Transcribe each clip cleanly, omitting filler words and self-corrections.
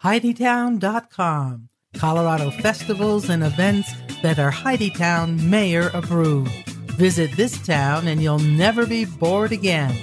HeidiTown.com. Colorado festivals and events that are Heiditown Mayor approved. Visit this town and you'll never be bored again.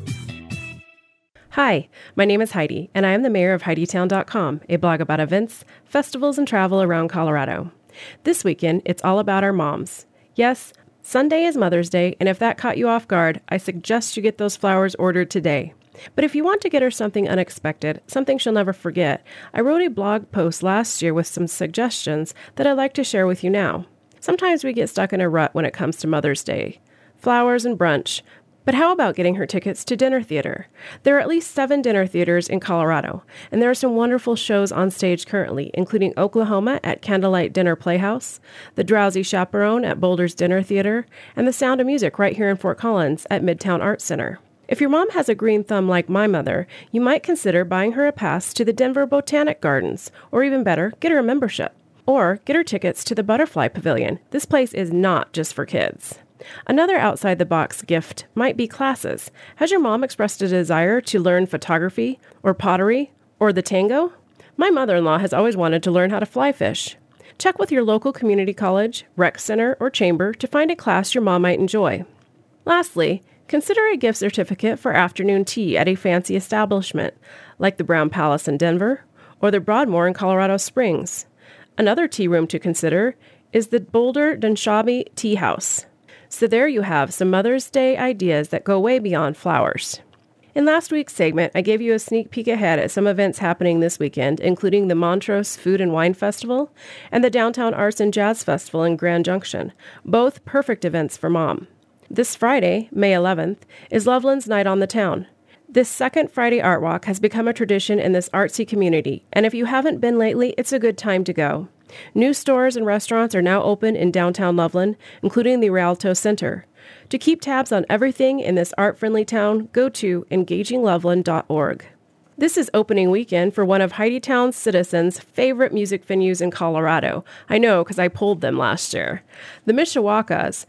Hi, my name is Heidi, and I am the mayor of HeidiTown.com, a blog about events, festivals, and travel around Colorado. This weekend, it's all about our moms. Yes, Sunday is Mother's Day, and if that caught you off guard, I suggest you get those flowers ordered today. But if you want to get her something unexpected, something she'll never forget, I wrote a blog post last year with some suggestions that I'd like to share with you now. Sometimes we get stuck in a rut when it comes to Mother's Day. Flowers and brunch. But how about getting her tickets to dinner theater? There are at least 7 dinner theaters in Colorado, and there are some wonderful shows on stage currently, including Oklahoma at Candlelight Dinner Playhouse, The Drowsy Chaperone at Boulder's Dinner Theater, and The Sound of Music right here in Fort Collins at Midtown Arts Center. If your mom has a green thumb like my mother, you might consider buying her a pass to the Denver Botanic Gardens, or even better, get her a membership. Or get her tickets to the Butterfly Pavilion. This place is not just for kids. Another outside-the-box gift might be classes. Has your mom expressed a desire to learn photography, or pottery, or the tango? My mother-in-law has always wanted to learn how to fly fish. Check with your local community college, rec center, or chamber to find a class your mom might enjoy. Lastly, consider a gift certificate for afternoon tea at a fancy establishment, like the Brown Palace in Denver, or the Broadmoor in Colorado Springs. Another tea room to consider is the Boulder Dunshabi Tea House. So there you have some Mother's Day ideas that go way beyond flowers. In last week's segment, I gave you a sneak peek ahead at some events happening this weekend, including the Montrose Food and Wine Festival and the Downtown Arts and Jazz Festival in Grand Junction, both perfect events for Mom. This Friday, May 11th, is Loveland's Night on the Town. This second Friday Art Walk has become a tradition in this artsy community, and if you haven't been lately, it's a good time to go. New stores and restaurants are now open in downtown Loveland, including the Rialto Center. To keep tabs on everything in this art-friendly town, go to engagingloveland.org. This is opening weekend for one of Heiditown's citizens' favorite music venues in Colorado. I know, because I pulled them last year. The Mishawaka's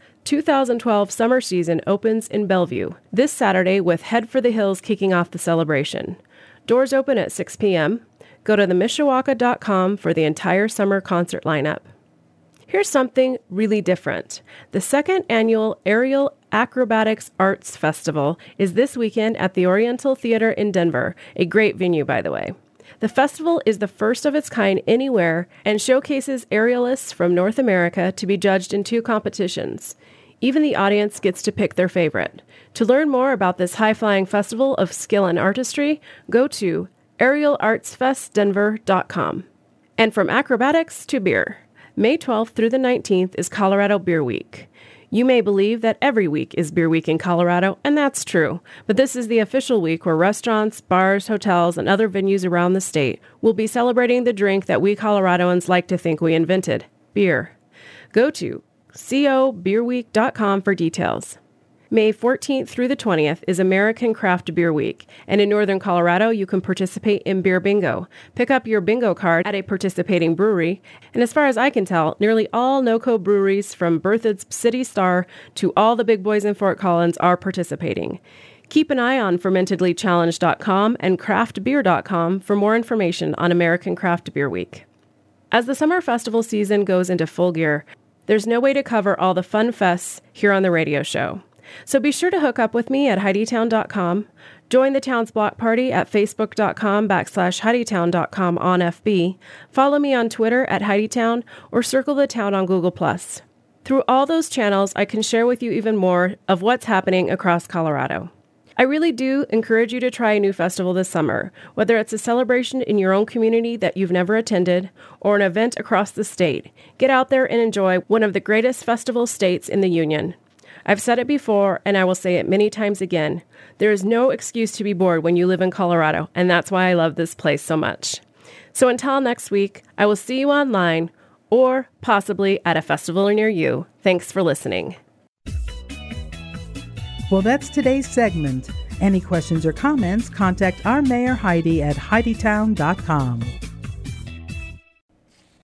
2012 summer season opens in Bellevue this Saturday with Head for the Hills kicking off the celebration. Doors open at 6 p.m. Go to themishawaka.com for the entire summer concert lineup. Here's something really different. The second annual Aerial Acrobatics Arts Festival is this weekend at the Oriental Theater in Denver, a great venue, by the way. The festival is the first of its kind anywhere and showcases aerialists from North America to be judged in 2 competitions. Even the audience gets to pick their favorite. To learn more about this high-flying festival of skill and artistry, go to aerialartsfestdenver.com. And from acrobatics to beer, May 12th through the 19th is Colorado Beer Week. You may believe that every week is Beer Week in Colorado, and that's true. But this is the official week where restaurants, bars, hotels, and other venues around the state will be celebrating the drink that we Coloradoans like to think we invented, beer. Go to cobeerweek.com for details. May 14th through the 20th is American Craft Beer Week, and in Northern Colorado, you can participate in Beer Bingo. Pick up your bingo card at a participating brewery, and as far as I can tell, nearly all NoCo breweries from Berthoud's City Star to all the big boys in Fort Collins are participating. Keep an eye on fermentedlychallenged.com and craftbeer.com for more information on American Craft Beer Week. As the summer festival season goes into full gear, there's no way to cover all the fun fests here on the radio show. So be sure to hook up with me at HeidiTown.com, join the town's block party at Facebook.com/HeidiTown.com on FB, follow me on Twitter at HeidiTown, or circle the town on Google+. Through all those channels, I can share with you even more of what's happening across Colorado. I really do encourage you to try a new festival this summer, whether it's a celebration in your own community that you've never attended or an event across the state. Get out there and enjoy one of the greatest festival states in the Union. I've said it before, and I will say it many times again. There is no excuse to be bored when you live in Colorado, and that's why I love this place so much. So until next week, I will see you online or possibly at a festival near you. Thanks for listening. Well, that's today's segment. Any questions or comments, contact our Mayor Heidi at HeidiTown.com.